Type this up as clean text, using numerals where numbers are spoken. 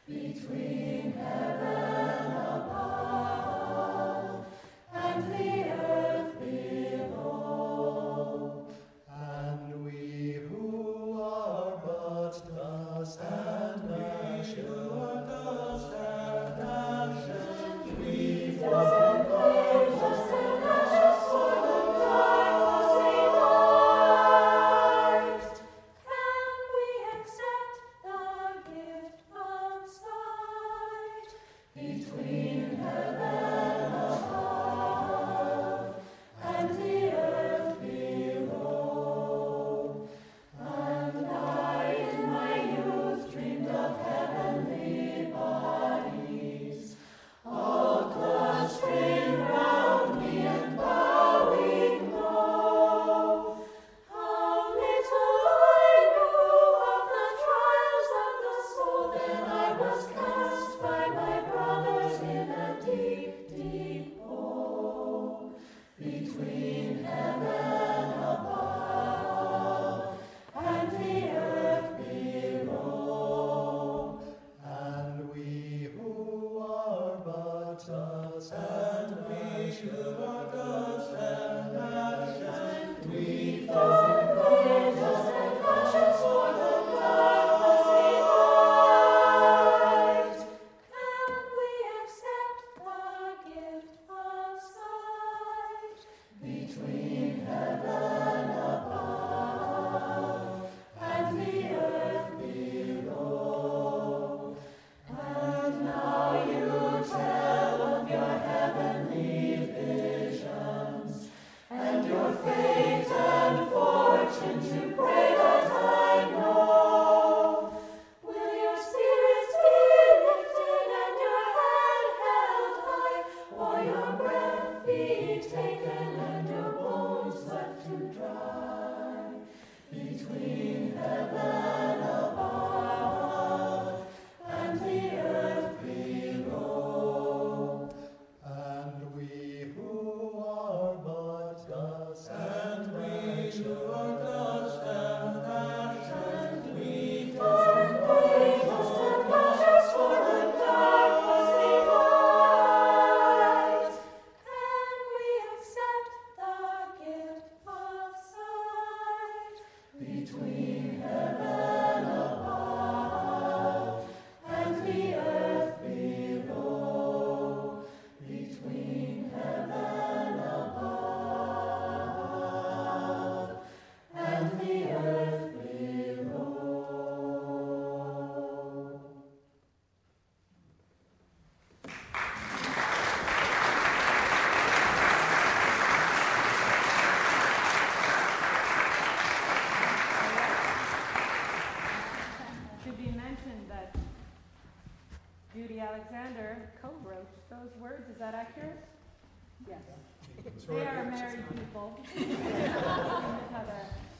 between heaven above and the earth below. And we who are but dust and ashes, we fall dust and ashes for the darkness night. Can we accept the gift of sight between heaven above and the earth below? And I in my youth dreamed of heavenly bodies, all clustering round me and bowing low. How little I knew of the trials of the soul, then I was cast by my brothers in a deep, deep hole, between heaven above and the earth below. And we who are but dust and ashes, we fall dust and ashes for the darkness night. Can we accept the gift of sight between heaven above and the earth below? And now you tell of your heavenly visions and your fate and fortune to pray that I know. Will your spirits be lifted and your head held high, or your breath be taken and your bones left to dry between heaven above and the earth below? And we who are but dust and ashes, we fall dust and ashes for the darkness night. Can we accept the gift of sight between heaven above and the earth below? Between heaven above and the earth below. Should be mentioned that Judy Alexander co-wrote those words. Is that accurate? Yes. They are married people. Each other.